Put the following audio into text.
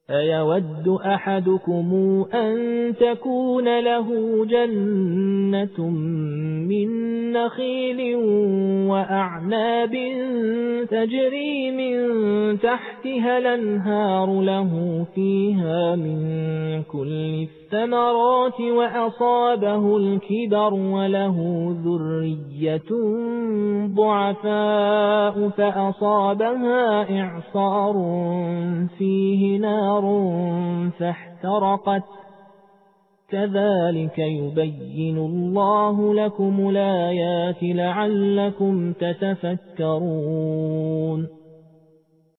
أيود أحدكم أن تكون له جنة من نخيل وأعناب تجري من تحتها الأنهار له فيها من كل الثمرات وأصابه الكبر وله ذرية ضعفاء فأصابها إعصار فيه نار فاحترقت كذلك يبين الله لكم الآيات لعلكم تتفكرون